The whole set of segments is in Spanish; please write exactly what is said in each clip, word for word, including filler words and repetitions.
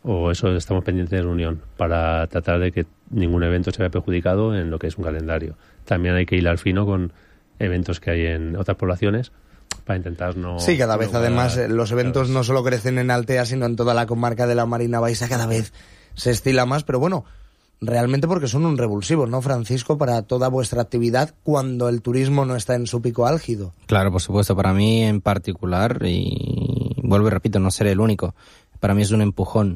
o eso estamos pendientes de reunión para tratar de que ningún evento se vea perjudicado en lo que es un calendario. También hay que hilar fino con eventos que hay en otras poblaciones para intentar no... Sí, cada vez no además guardar, los eventos ¿sabes? no solo crecen en Altea, sino en toda la comarca de la Marina Baixa, cada vez se estila más, pero bueno, realmente porque son un revulsivo, ¿no, Francisco, para toda vuestra actividad cuando el turismo no está en su pico álgido? Claro, por supuesto, para mí en particular, y vuelvo y repito, no seré el único, para mí es un empujón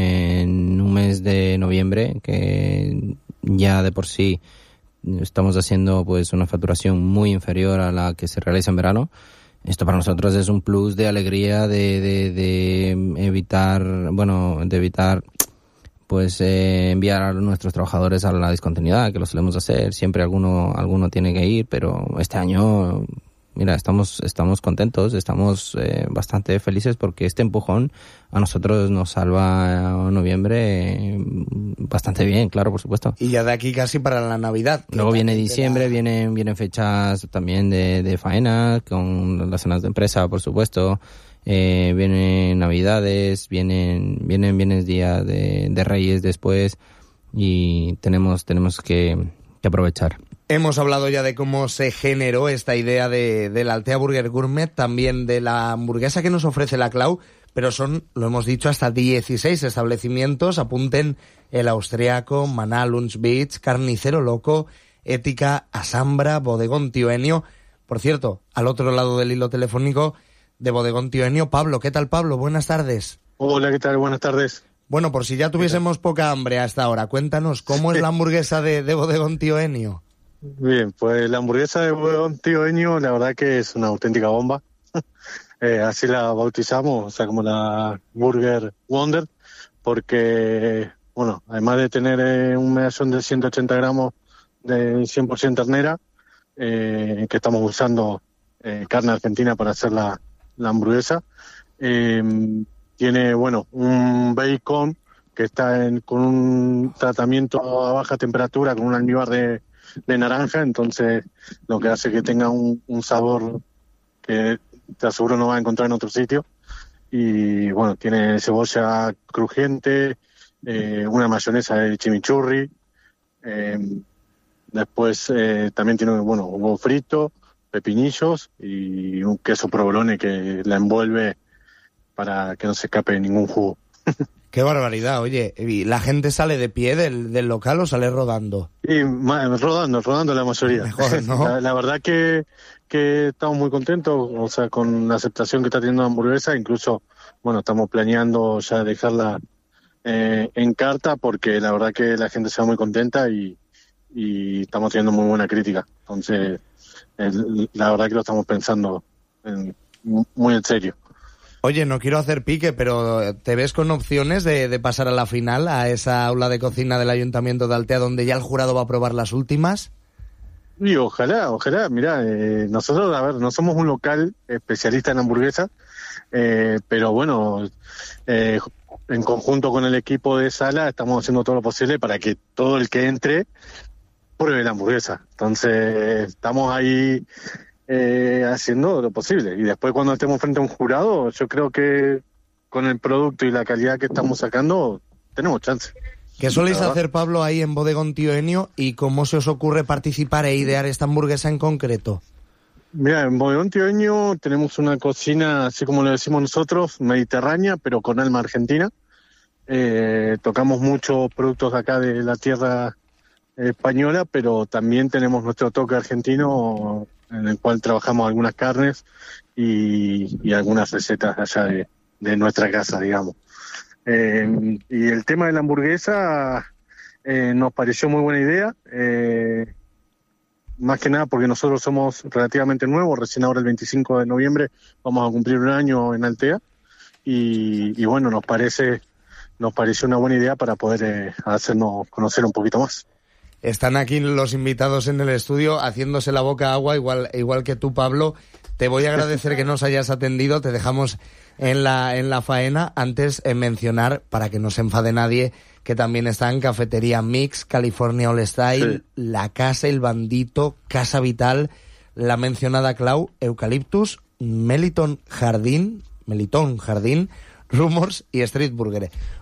en un mes de noviembre que ya de por sí estamos haciendo pues una facturación muy inferior a la que se realiza en verano. Esto para nosotros es un plus de alegría, de, de, de evitar, bueno, de evitar pues eh, enviar a nuestros trabajadores a la discontinuidad, que lo solemos hacer. Siempre alguno, alguno tiene que ir, pero este año, mira, estamos, estamos contentos, estamos eh, bastante felices porque este empujón a nosotros nos salva a noviembre eh, bastante bien, claro, por supuesto. Y ya de aquí casi para la Navidad. Luego viene diciembre, la... vienen, vienen fechas también de, de faena, con las cenas de empresa, por supuesto. Eh, vienen Navidades, vienen, vienen, vienen días de, de Reyes después y tenemos, tenemos que, que aprovechar. Hemos hablado ya de cómo se generó esta idea de, de la Altea Burger Gourmet, también de la hamburguesa que nos ofrece la Clau, pero son, lo hemos dicho, hasta dieciséis establecimientos. Apunten el Austriaco, Maná, Lunch Beach, Carnicero Loco, Ética, Asambra, Bodegón Tío Enio. Por cierto, al otro lado del hilo telefónico de Bodegón Tío Enio, Pablo. ¿Qué tal, Pablo? Buenas tardes. Hola, ¿qué tal? Buenas tardes. Bueno, por si ya tuviésemos poca hambre hasta ahora, cuéntanos, ¿cómo es la hamburguesa de, de Bodegón Tío Enio? Bien, pues la hamburguesa de Bodegón Tío Enio, la verdad que es una auténtica bomba. eh, así la bautizamos, o sea, como la Burger Wonder, porque, bueno, además de tener eh, un medallón de ciento ochenta gramos de cien por ciento ternera, eh, que estamos usando eh, carne argentina para hacer la la hamburguesa, eh, tiene, bueno, un bacon que está en, con un tratamiento a baja temperatura, con un almíbar de, de naranja, entonces lo que hace que tenga un, un sabor que te aseguro no va a encontrar en otro sitio. Y bueno, tiene cebolla crujiente, eh, una mayonesa de chimichurri, eh, después eh, también tiene, bueno, huevo frito, pepinillos y un queso provolone que la envuelve para que no se escape ningún jugo. Qué barbaridad, oye, ¿y la gente sale de pie del, del local o sale rodando? Y ma, rodando, rodando la mayoría. Mejor, ¿no? La, la verdad que, que estamos muy contentos, o sea, con la aceptación que está teniendo la hamburguesa, incluso, bueno, estamos planeando ya dejarla eh, en carta porque la verdad que la gente se va muy contenta y, y estamos teniendo muy buena crítica. Entonces, el, la verdad que lo estamos pensando en, muy en serio. Oye, no quiero hacer pique, pero ¿te ves con opciones de, de pasar a la final, a esa aula de cocina del Ayuntamiento de Altea, donde ya el jurado va a probar las últimas? Y ojalá, ojalá, mirá, eh, nosotros, a ver, no somos un local especialista en hamburguesas, eh, pero bueno, eh, en conjunto con el equipo de sala estamos haciendo todo lo posible para que todo el que entre pruebe la hamburguesa. Entonces, estamos ahí eh, haciendo lo posible. Y después cuando estemos frente a un jurado, yo creo que con el producto y la calidad que estamos sacando, tenemos chance. ¿Qué soléis hacer, Pablo, ahí en Bodegón Tío Enio y cómo se os ocurre participar e idear esta hamburguesa en concreto? Mira, en Bodegón Tío Enio tenemos una cocina, así como lo decimos nosotros, mediterránea, pero con alma argentina. Eh, tocamos muchos productos acá de la tierra española, pero también tenemos nuestro toque argentino en el cual trabajamos algunas carnes y, y algunas recetas allá de, de nuestra casa, digamos. Eh, y el tema de la hamburguesa eh, nos pareció muy buena idea, eh, más que nada porque nosotros somos relativamente nuevos, recién ahora el veinticinco de noviembre vamos a cumplir un año en Altea y, y bueno, nos parece nos pareció una buena idea para poder eh, hacernos conocer un poquito más. Están aquí los invitados en el estudio haciéndose la boca agua, igual, igual que tú, Pablo. Te voy a agradecer que nos hayas atendido, te dejamos en la, en la faena. Antes en mencionar, para que no se enfade nadie, que también están Cafetería Mix, California All Style, sí. La Casa El Bandito, Casa Vital, la mencionada Clau, Eucaliptus, Meliton Jardín, Melitón Jardín, Rumors y Street Burger.